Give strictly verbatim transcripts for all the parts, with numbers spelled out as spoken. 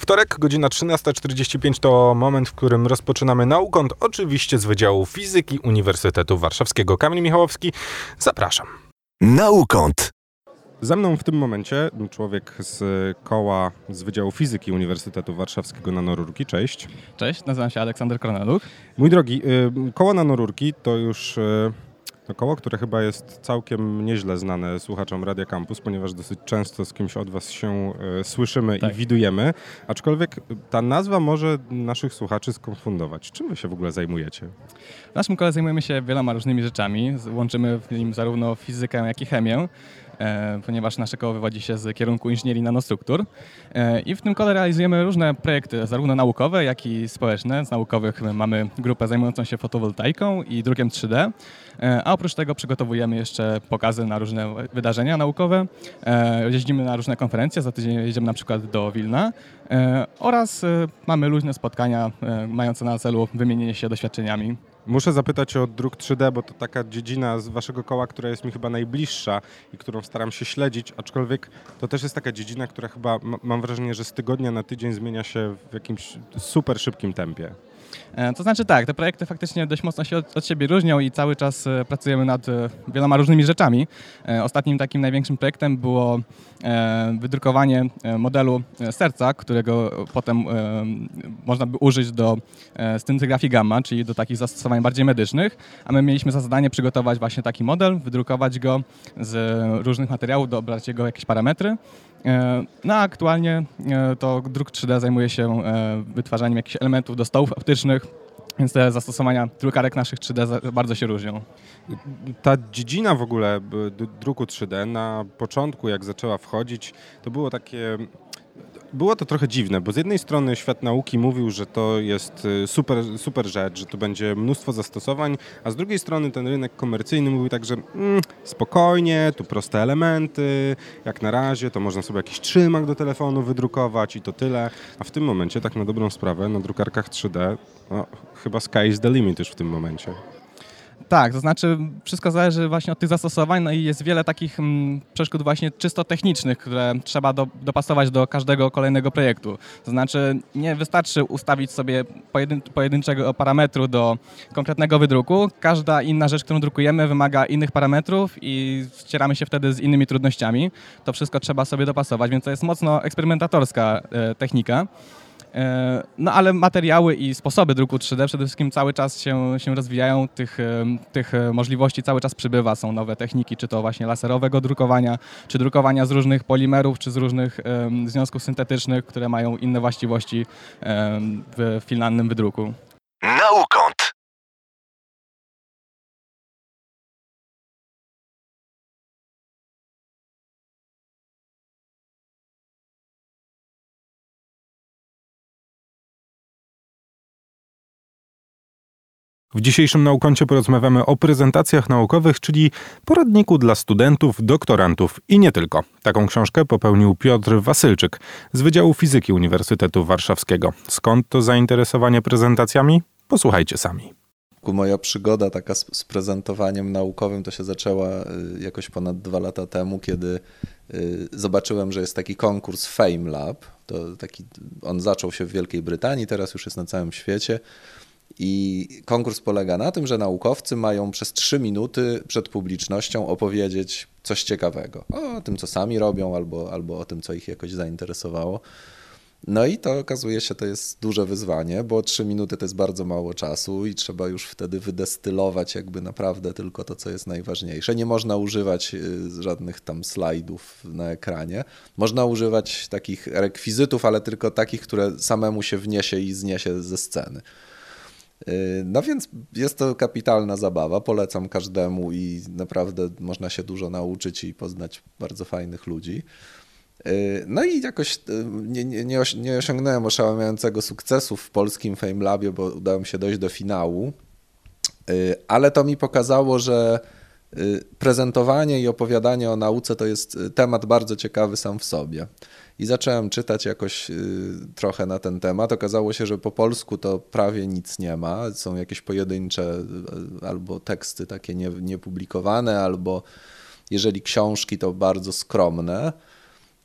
Wtorek, godzina trzynasta czterdzieści pięć to moment, w którym rozpoczynamy Naukąt, oczywiście z Wydziału Fizyki Uniwersytetu Warszawskiego. Kamil Michałowski, zapraszam. Naukąt. Ze mną w tym momencie człowiek z koła z Wydziału Fizyki Uniwersytetu Warszawskiego Nanorurki. Cześć. Cześć, nazywam się Aleksander Korneluch. Mój drogi, koło Nanorurki to już to koło, które chyba jest całkiem nieźle znane słuchaczom Radia Campus, ponieważ dosyć często z kimś od was się y, słyszymy tak. i widujemy, aczkolwiek ta nazwa może naszych słuchaczy skonfundować. Czym wy się w ogóle zajmujecie? W naszym kole zajmujemy się wieloma różnymi rzeczami. Łączymy w nim zarówno fizykę, jak i chemię, e, ponieważ nasze koło wywodzi się z kierunku inżynierii nanostruktur. E, I w tym kole realizujemy różne projekty, zarówno naukowe, jak i społeczne. Z naukowych mamy grupę zajmującą się fotowoltaiką i drukiem trzy D, e, a oprócz tego przygotowujemy jeszcze pokazy na różne wydarzenia naukowe. E, jeździmy na różne konferencje, za tydzień jedziemy na przykład do Wilna e, oraz e, mamy luźne spotkania e, mające na celu wymienienie się doświadczeniami. Muszę zapytać o druk trzy D, bo to taka dziedzina z waszego koła, która jest mi chyba najbliższa i którą staram się śledzić, aczkolwiek to też jest taka dziedzina, która chyba, mam wrażenie, że z tygodnia na tydzień zmienia się w jakimś super szybkim tempie. To znaczy tak, te projekty faktycznie dość mocno się od, od siebie różnią i cały czas pracujemy nad wieloma różnymi rzeczami. Ostatnim takim największym projektem było wydrukowanie modelu serca, którego potem można by użyć do scintygrafii gamma, czyli do takich zastosowań bardziej medycznych, a my mieliśmy za zadanie przygotować właśnie taki model, wydrukować go z różnych materiałów, dobrać jego jakieś parametry. No a aktualnie to druk trzy D zajmuje się wytwarzaniem jakichś elementów do stołów optycznych, więc te zastosowania drukarek naszych trzy D bardzo się różnią. Ta dziedzina w ogóle druku trzy D na początku, jak zaczęła wchodzić, to było takie... Było to trochę dziwne, bo z jednej strony świat nauki mówił, że to jest super, super rzecz, że tu będzie mnóstwo zastosowań, a z drugiej strony ten rynek komercyjny mówił tak, że mm, spokojnie, tu proste elementy, jak na razie, to można sobie jakiś trzymak do telefonu wydrukować i to tyle, a w tym momencie, tak na dobrą sprawę, na drukarkach trzy D, no, chyba sky is the limit już w tym momencie. Tak, to znaczy wszystko zależy właśnie od tych zastosowań, no i jest wiele takich mm, przeszkód właśnie czysto technicznych, które trzeba do, dopasować do każdego kolejnego projektu. To znaczy nie wystarczy ustawić sobie pojedyn, pojedynczego parametru do konkretnego wydruku. Każda inna rzecz, którą drukujemy, wymaga innych parametrów i ścieramy się wtedy z innymi trudnościami. To wszystko trzeba sobie dopasować, więc to jest mocno eksperymentatorska e, technika. No ale materiały i sposoby druku trzy D przede wszystkim cały czas się, się rozwijają, tych, tych możliwości cały czas przybywa, są nowe techniki, czy to właśnie laserowego drukowania, czy drukowania z różnych polimerów, czy z różnych um, związków syntetycznych, które mają inne właściwości um, w finalnym wydruku. Naukąt. W dzisiejszym Naukącie porozmawiamy o prezentacjach naukowych, czyli poradniku dla studentów, doktorantów i nie tylko. Taką książkę popełnił Piotr Wasylczyk z Wydziału Fizyki Uniwersytetu Warszawskiego. Skąd to zainteresowanie prezentacjami? Posłuchajcie sami. Moja przygoda taka z, z prezentowaniem naukowym to się zaczęła jakoś ponad dwa lata temu, kiedy zobaczyłem, że jest taki konkurs FameLab. To taki, on zaczął się w Wielkiej Brytanii, teraz już jest na całym świecie. I konkurs polega na tym, że naukowcy mają przez trzy minuty przed publicznością opowiedzieć coś ciekawego. O tym, co sami robią, albo, albo o tym, co ich jakoś zainteresowało. No i to okazuje się, to jest duże wyzwanie, bo trzy minuty to jest bardzo mało czasu i trzeba już wtedy wydestylować jakby naprawdę tylko to, co jest najważniejsze. Nie można używać żadnych tam slajdów na ekranie. Można używać takich rekwizytów, ale tylko takich, które samemu się wniesie i zniesie ze sceny. No więc jest to kapitalna zabawa, polecam każdemu i naprawdę można się dużo nauczyć i poznać bardzo fajnych ludzi. No i jakoś nie, nie, nie osiągnąłem oszałamiającego sukcesu w polskim FameLabie, bo udało mi się dojść do finału, ale to mi pokazało, że prezentowanie i opowiadanie o nauce to jest temat bardzo ciekawy sam w sobie. I zacząłem czytać jakoś trochę na ten temat. Okazało się, że po polsku to prawie nic nie ma. Są jakieś pojedyncze albo teksty takie nie, niepublikowane, albo jeżeli książki, to bardzo skromne.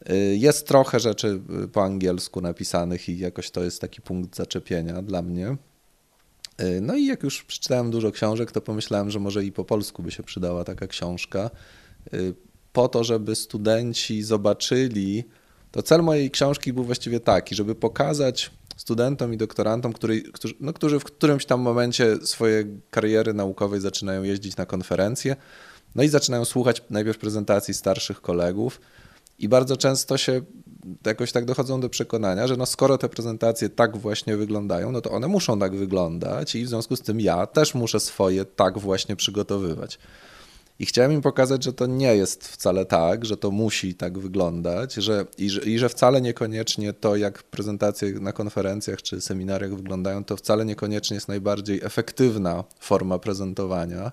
Jest trochę rzeczy po angielsku napisanych i jakoś to jest taki punkt zaczepienia dla mnie. No i jak już przeczytałem dużo książek, to pomyślałem, że może i po polsku by się przydała taka książka, po to, żeby studenci zobaczyli, to cel mojej książki był właściwie taki, żeby pokazać studentom i doktorantom, który, którzy, no, którzy w którymś tam momencie swojej kariery naukowej zaczynają jeździć na konferencje, no i zaczynają słuchać najpierw prezentacji starszych kolegów i bardzo często się jakoś tak dochodzą do przekonania, że no skoro te prezentacje tak właśnie wyglądają, no to one muszą tak wyglądać i w związku z tym ja też muszę swoje tak właśnie przygotowywać. I chciałem im pokazać, że to nie jest wcale tak, że to musi tak wyglądać że, i, że, i że wcale niekoniecznie to, jak prezentacje na konferencjach czy seminariach wyglądają, to wcale niekoniecznie jest najbardziej efektywna forma prezentowania.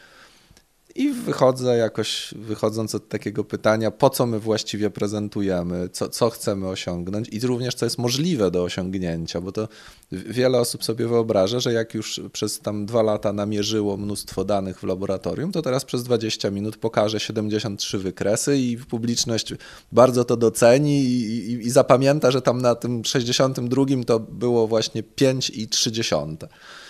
I wychodzę jakoś, wychodząc od takiego pytania, po co my właściwie prezentujemy, co, co chcemy osiągnąć i również co jest możliwe do osiągnięcia, bo to wiele osób sobie wyobraża, że jak już przez tam dwa lata namierzyło mnóstwo danych w laboratorium, to teraz przez dwadzieścia minut pokaże siedemdziesiąt trzy wykresy i publiczność bardzo to doceni i, i, i zapamięta, że tam na tym sześćdziesiątym drugim to było właśnie pięć i trzy dziesiąte.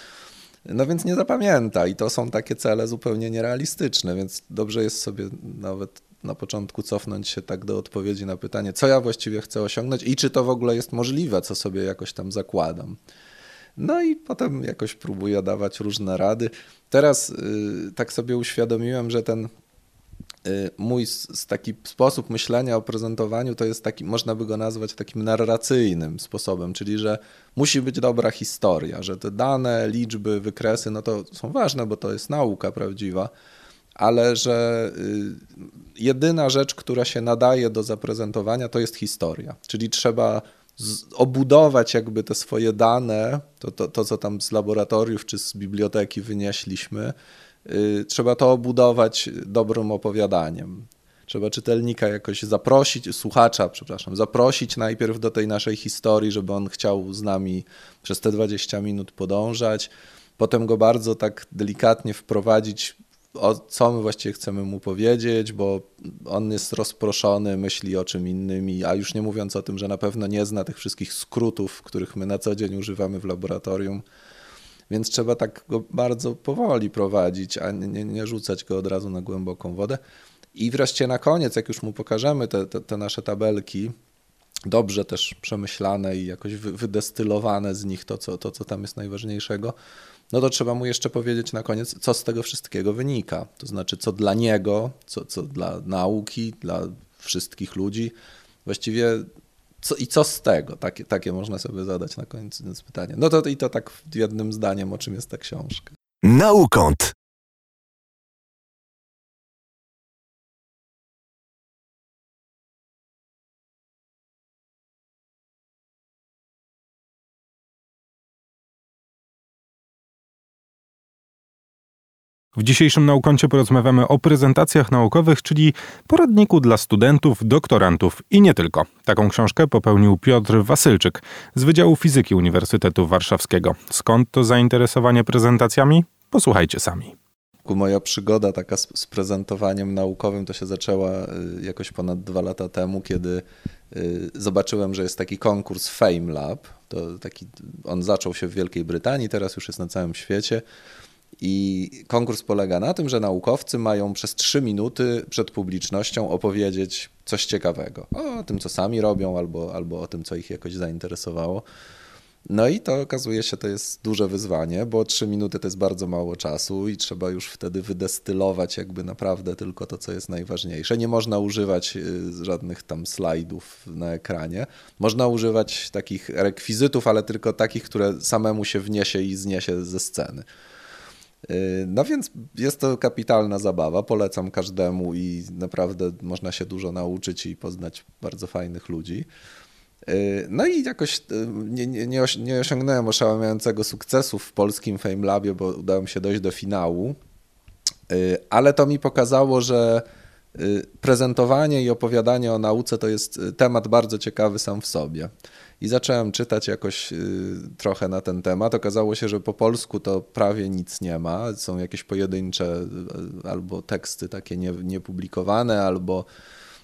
No więc nie zapamięta i to są takie cele zupełnie nierealistyczne, więc dobrze jest sobie nawet na początku cofnąć się tak do odpowiedzi na pytanie, co ja właściwie chcę osiągnąć i czy to w ogóle jest możliwe, co sobie jakoś tam zakładam. No i potem jakoś próbuję dawać różne rady. Teraz y, tak sobie uświadomiłem, że ten y, mój s, taki sposób myślenia o prezentowaniu to jest taki, można by go nazwać takim narracyjnym sposobem, czyli że musi być dobra historia, że te dane, liczby, wykresy, no to są ważne, bo to jest nauka prawdziwa, ale że y, jedyna rzecz, która się nadaje do zaprezentowania, to jest historia, czyli trzeba z, obudować jakby te swoje dane, to, to, to co tam z laboratoriów czy z biblioteki wynieśliśmy, y, trzeba to obudować dobrym opowiadaniem. Trzeba czytelnika jakoś zaprosić, słuchacza, przepraszam, zaprosić najpierw do tej naszej historii, żeby on chciał z nami przez te dwadzieścia minut podążać, potem go bardzo tak delikatnie wprowadzić, o co my właściwie chcemy mu powiedzieć, bo on jest rozproszony, myśli o czym innym, a już nie mówiąc o tym, że na pewno nie zna tych wszystkich skrótów, których my na co dzień używamy w laboratorium, więc trzeba tak go bardzo powoli prowadzić, a nie, nie rzucać go od razu na głęboką wodę. I wreszcie na koniec, jak już mu pokażemy te, te, te nasze tabelki, dobrze też przemyślane i jakoś wydestylowane z nich to co, to, co tam jest najważniejszego, no to trzeba mu jeszcze powiedzieć na koniec, co z tego wszystkiego wynika. To znaczy, co dla niego, co, co dla nauki, dla wszystkich ludzi, właściwie co, i co z tego. Takie, takie można sobie zadać na koniec pytanie. No to i to tak jednym zdaniem, o czym jest ta książka. Naukąt. W dzisiejszym Naukącie porozmawiamy o prezentacjach naukowych, czyli poradniku dla studentów, doktorantów i nie tylko. Taką książkę popełnił Piotr Wasylczyk z Wydziału Fizyki Uniwersytetu Warszawskiego. Skąd to zainteresowanie prezentacjami? Posłuchajcie sami. Moja przygoda taka z, z prezentowaniem naukowym to się zaczęła jakoś ponad dwa lata temu, kiedy zobaczyłem, że jest taki konkurs FameLab. To taki, on zaczął się w Wielkiej Brytanii, teraz już jest na całym świecie. I konkurs polega na tym, że naukowcy mają przez trzy minuty przed publicznością opowiedzieć coś ciekawego. O tym, co sami robią, albo, albo o tym, co ich jakoś zainteresowało. No i to okazuje się, to jest duże wyzwanie, bo trzy minuty to jest bardzo mało czasu i trzeba już wtedy wydestylować jakby naprawdę tylko to, co jest najważniejsze. Nie można używać żadnych tam slajdów na ekranie. Można używać takich rekwizytów, ale tylko takich, które samemu się wniesie i zniesie ze sceny. No więc jest to kapitalna zabawa, polecam każdemu i naprawdę można się dużo nauczyć i poznać bardzo fajnych ludzi. No i jakoś nie, nie, nie osiągnąłem oszałamiającego sukcesu w polskim FameLabie, bo udało mi się dojść do finału, ale to mi pokazało, że prezentowanie i opowiadanie o nauce to jest temat bardzo ciekawy sam w sobie. I zacząłem czytać jakoś trochę na ten temat. Okazało się, że po polsku to prawie nic nie ma. Są jakieś pojedyncze albo teksty takie nie, niepublikowane, albo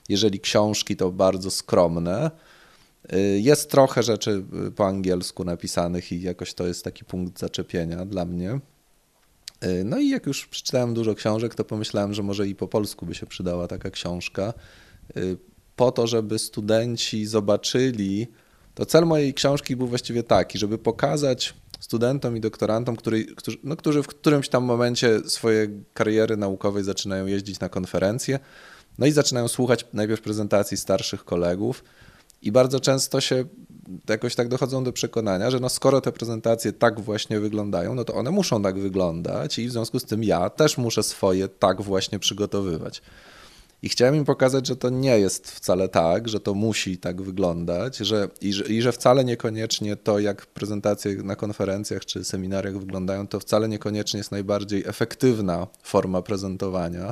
Jeżeli książki, to bardzo skromne. Jest trochę rzeczy po angielsku napisanych i jakoś to jest taki punkt zaczepienia dla mnie. No i jak już przeczytałem dużo książek, to pomyślałem, że może i po polsku by się przydała taka książka, po to, żeby studenci zobaczyli, to cel mojej książki był właściwie taki, żeby pokazać studentom i doktorantom, który, którzy, no, którzy w którymś tam momencie swojej kariery naukowej zaczynają jeździć na konferencje, no i zaczynają słuchać najpierw prezentacji starszych kolegów i bardzo często się jakoś tak dochodzą do przekonania, że no skoro te prezentacje tak właśnie wyglądają, no to one muszą tak wyglądać i w związku z tym ja też muszę swoje tak właśnie przygotowywać. I chciałem im pokazać, że to nie jest wcale tak, że to musi tak wyglądać że, i, że, i że wcale niekoniecznie to, jak prezentacje na konferencjach czy seminariach wyglądają, to wcale niekoniecznie jest najbardziej efektywna forma prezentowania.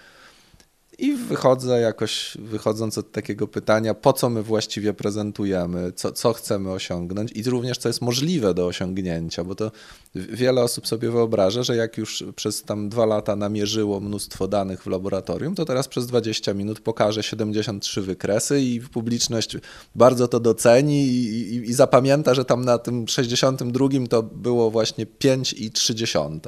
I wychodzę jakoś, wychodząc od takiego pytania, po co my właściwie prezentujemy, co, co chcemy osiągnąć i również co jest możliwe do osiągnięcia, bo to wiele osób sobie wyobraża, że jak już przez tam dwa lata namierzyło mnóstwo danych w laboratorium, to teraz przez dwadzieścia minut pokaże siedemdziesiąt trzy wykresy i publiczność bardzo to doceni i, i, i zapamięta, że tam na tym sześćdziesiątym drugim to było właśnie pięć i trzy dziesiąte.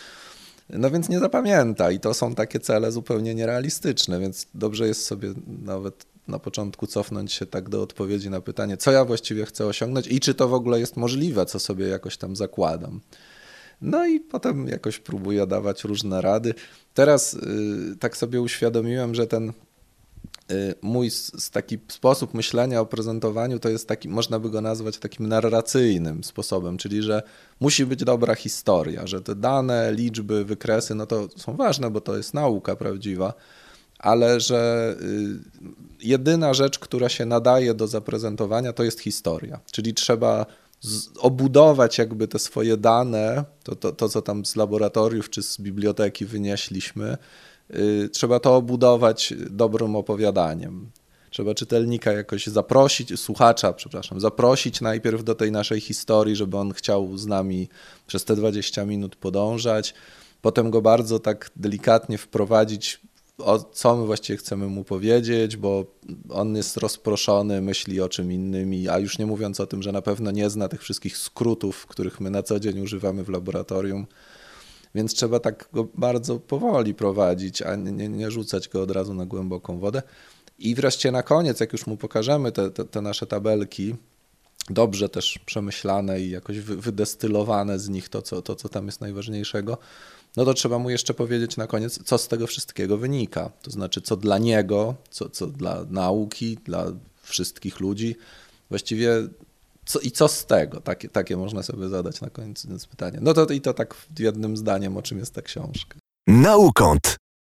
No więc nie zapamięta i to są takie cele zupełnie nierealistyczne, więc dobrze jest sobie nawet na początku cofnąć się tak do odpowiedzi na pytanie, co ja właściwie chcę osiągnąć i czy to w ogóle jest możliwe, co sobie jakoś tam zakładam. No i potem jakoś próbuję dawać różne rady. Teraz y, tak sobie uświadomiłem, że ten mój taki sposób myślenia o prezentowaniu to jest taki, można by go nazwać takim narracyjnym sposobem, czyli że musi być dobra historia, że te dane, liczby, wykresy, no to są ważne, bo to jest nauka prawdziwa, ale że jedyna rzecz, która się nadaje do zaprezentowania, to jest historia, czyli trzeba obudować jakby te swoje dane, to, to, to co tam z laboratoriów czy z biblioteki wynieśliśmy, trzeba to obudować dobrym opowiadaniem. Trzeba czytelnika jakoś zaprosić, słuchacza, przepraszam, zaprosić najpierw do tej naszej historii, żeby on chciał z nami przez te dwadzieścia minut podążać, potem go bardzo tak delikatnie wprowadzić, o co my właściwie chcemy mu powiedzieć, bo on jest rozproszony, myśli o czym innym, a już nie mówiąc o tym, że na pewno nie zna tych wszystkich skrótów, których my na co dzień używamy w laboratorium. Więc trzeba tak go bardzo powoli prowadzić, a nie, nie rzucać go od razu na głęboką wodę. I wreszcie na koniec, jak już mu pokażemy te, te, te nasze tabelki, dobrze też przemyślane i jakoś wydestylowane z nich to co, to, co tam jest najważniejszego, no to trzeba mu jeszcze powiedzieć na koniec, co z tego wszystkiego wynika. To znaczy, co dla niego, co, co dla nauki, dla wszystkich ludzi. Właściwie co, i co z tego? Takie, takie można sobie zadać na koniec pytanie. No to i to tak jednym zdaniem, o czym jest ta książka. Naukąt.